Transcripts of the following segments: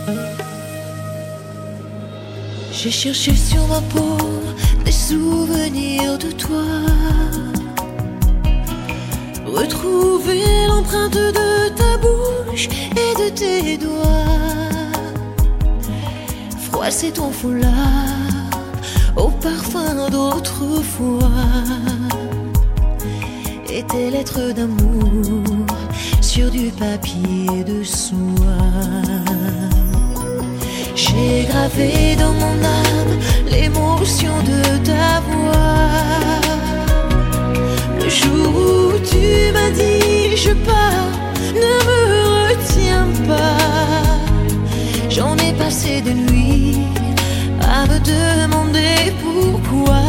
J'ai cherché sur ma peau des souvenirs de toi, retrouver l'empreinte de ta bouche et de tes doigts, froisser ton foulard au parfum d'autrefois, et tes lettres d'amour sur du papier de soie. J'ai gravé dans mon âme l'émotion de ta voix. Le jour où tu m'as dit je pars, ne me retiens pas. J'en ai passé des nuits à me demander pourquoi.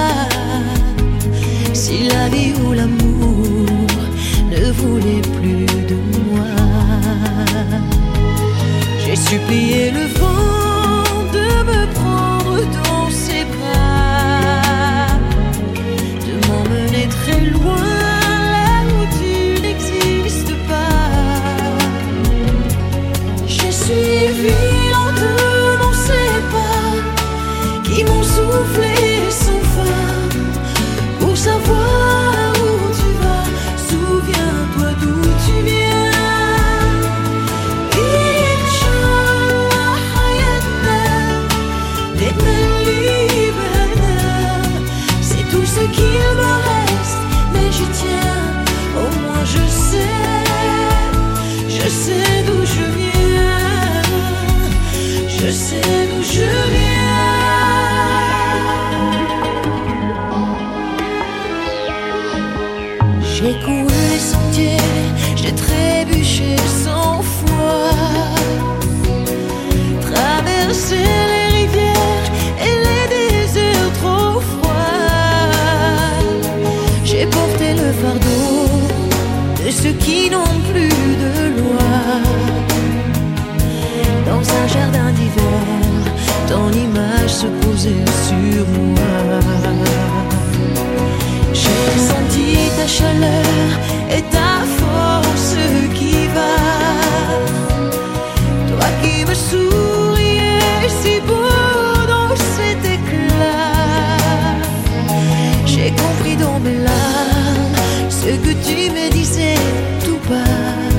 Si la vie ou l'amour ne voulait plus de moi. J'ai supplié le vent de me prendre dans ses bras, de m'emmener très loin, là où tu n'existes pas. J'ai suivi lentement ces pas qui m'ont soufflé sans fin, pour savoir où tu vas. Souviens-toi d'où tu viens. C'est tout ce qu'il me reste, mais j'y tiens. Au moins je sais d'où je viens. Je sais d'où je viens. J'ai couru les sentiers, j'ai trébuché 100 fois, traversé les rivières et les déserts trop froids. J'ai porté le fardeau de ceux qui n'ont plus de loi. Dans un jardin d'hiver, ton image se posait sur moi. J'ai senti ta chaleur et ta force qui va. Toi qui me souriais si beau dans cet éclat. J'ai compris dans mes larmes ce que tu me disais tout bas.